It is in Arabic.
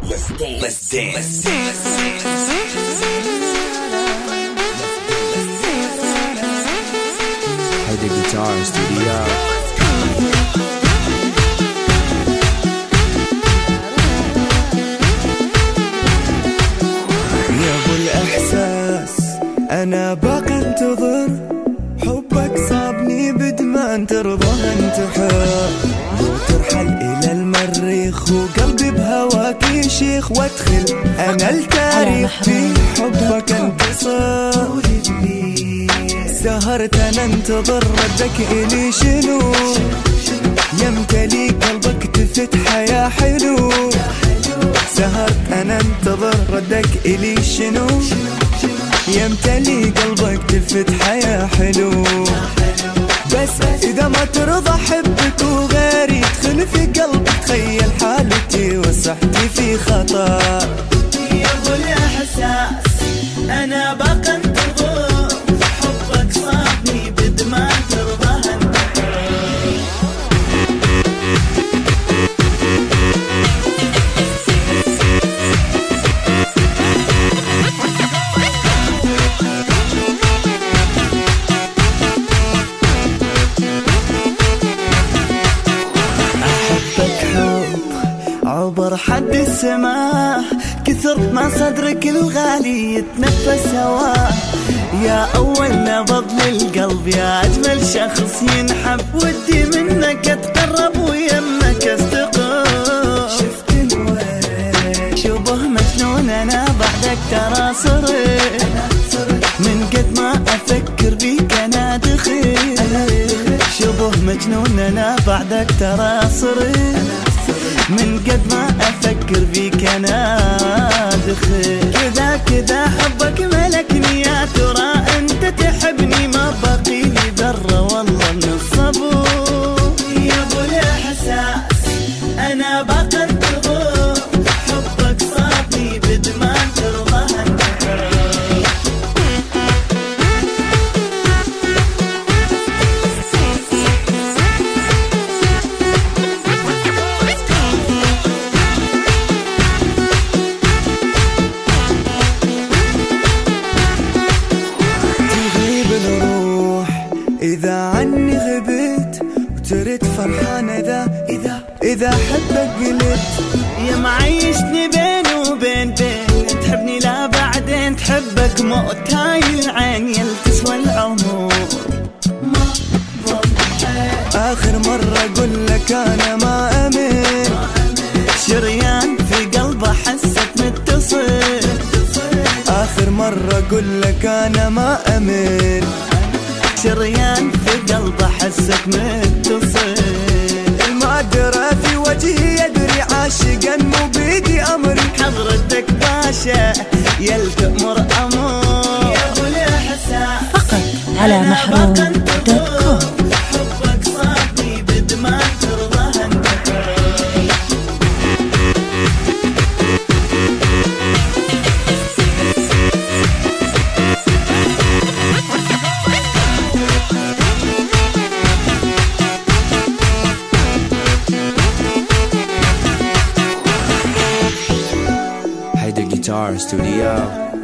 Let's dance. هيدا جيتار ستوديو. يا ابو الاحساس انا باقي انتظر، حبك صابني بدمان ترضى انتحر، لو ترحل الى المريخ وقلبي بهواك يشيخ، وادخل انا التاريخ في حبك انتصر. سهرت انا انتظر ردك الي شنو، يمتلي قلبك تفتح يا حلو. سهرت انا انتظر ردك الي شنو، يمتلي قلبك تفتح يا حلو. بس اذا ما ترضى حبك وغيري يدخل في قلبك، تخيل حالتي وصحتي في خطر. يا ابو الاحساس انا باقي انتظر، حبك صابني بدما ترضى انتحر. عبر حد السماء، كثرت ما صدرك الغالي يتنفس هواه. يا أول نبض للقلب، يا أجمل شخص ينحب، ودي منك أتقرب ويمك أستقر. شفت الورد شبه مجنون أنا بعدك ترى صرت، من قد ما أفكر بيك أنا دخيل. شبه مجنون أنا بعدك ترى صرت، من قد ما أفكر فيك أنا دخل. كذا كذا حبك ملكني، يا ترى أنت تحبني، ما باقي لي ذرة والله من الصبر. يا أبو الإحساس أنا باقي انتظر، حبك صابني بدما ترضى انتحر. إذا عني غبت وترد فرحان، إذا حبك قلت. يا معيشني بين وبين تحبني لا بعدين تحبك موت. هاي العين يلتسوى العمر ما آخر مرة أقول لك أنا ما أمن، شريان في قلبه حسك متصل. آخر مرة أقول لك أنا ما أمن، شريان في قلبه حسك متصل. المقدرة في وجهي يدري عاشقا مو بيدي أمري، حضرتك باشا يلتأمر أمر. يا أبو الإحساس فقط على محروم.com. حبك صابني بدما ترضى انتحر. هيدا جيتار ستوديو.